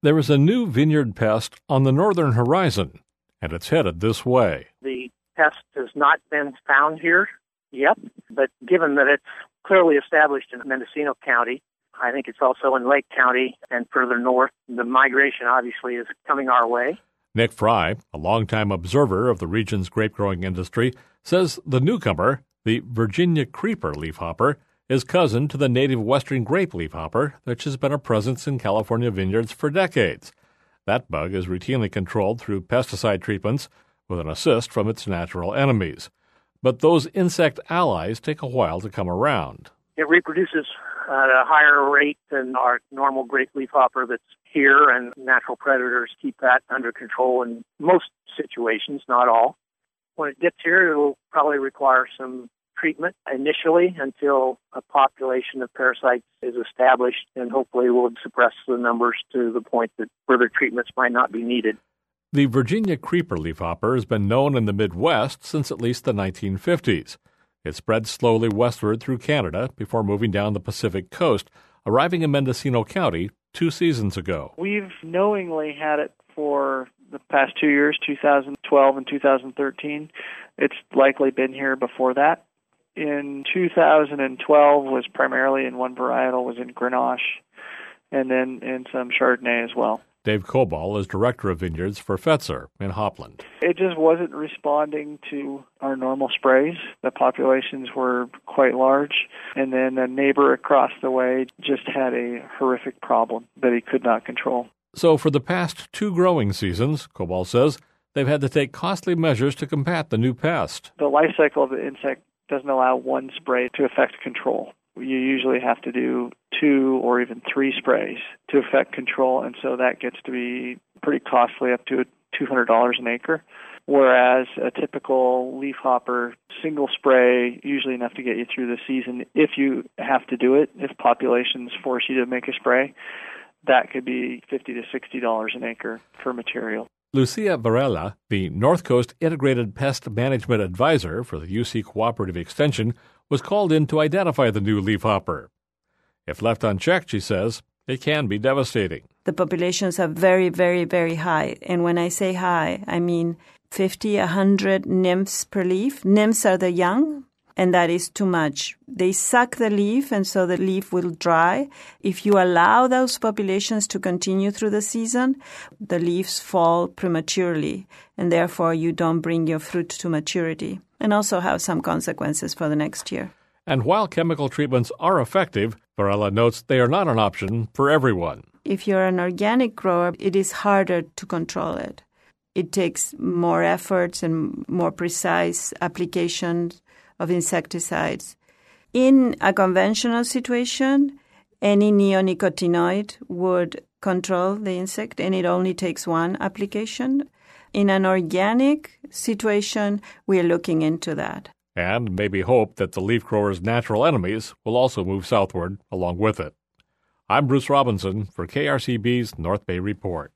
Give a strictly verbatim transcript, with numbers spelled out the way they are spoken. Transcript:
There is a new vineyard pest on the northern horizon, and it's headed this way. The pest has not been found here yet, but given that it's clearly established in Mendocino County, I think it's also in Lake County and further north. The migration obviously is coming our way. Nick Fry, a longtime observer of the region's grape-growing industry, says the newcomer, the Virginia creeper leafhopper, is cousin to the native western grape leafhopper, which has been a presence in California vineyards for decades. That bug is routinely controlled through pesticide treatments with an assist from its natural enemies. But those insect allies take a while to come around. It reproduces at a higher rate than our normal grape leafhopper that's here, and natural predators keep that under control in most situations, not all. When it gets here, it will probably require some treatment initially until a population of parasites is established, and hopefully will suppress the numbers to the point that further treatments might not be needed. The Virginia creeper leafhopper has been known in the Midwest since at least the nineteen fifties. It spread slowly westward through Canada before moving down the Pacific coast, arriving in Mendocino County two seasons ago. We've knowingly had it for the past two years, two thousand twelve and two thousand thirteen. It's likely been here before that. In two thousand twelve was primarily in one varietal, was in Grenache, and then in some Chardonnay as well. Dave Cobal is director of vineyards for Fetzer in Hopland. It just wasn't responding to our normal sprays. The populations were quite large, and then a neighbor across the way just had a horrific problem that he could not control. So for the past two growing seasons, Cobal says, they've had to take costly measures to combat the new pest. The life cycle of the insect doesn't allow one spray to affect control. You usually have to do two or even three sprays to affect control, and so that gets to be pretty costly, up to two hundred dollars an acre, whereas a typical leafhopper single spray, usually enough to get you through the season. If you have to do it, if populations force you to make a spray, that could be fifty to sixty dollars an acre for material. Lucia Varela, the North Coast Integrated Pest Management Advisor for the U C Cooperative Extension, was called in to identify the new leafhopper. If left unchecked, she says, it can be devastating. The populations are very, very, very high. And when I say high, I mean fifty, one hundred nymphs per leaf. Nymphs are the young, and that is too much. They suck the leaf, and so the leaf will dry. If you allow those populations to continue through the season, the leaves fall prematurely, and therefore you don't bring your fruit to maturity, and also have some consequences for the next year. And while chemical treatments are effective, Varela notes they are not an option for everyone. If you're an organic grower, it is harder to control it. It takes more efforts and more precise applications of insecticides. In a conventional situation, any neonicotinoid would control the insect, and it only takes one application. In an organic situation, we are looking into that. And maybe hope that the leaf grower's natural enemies will also move southward along with it. I'm Bruce Robinson for K R C B's North Bay Report.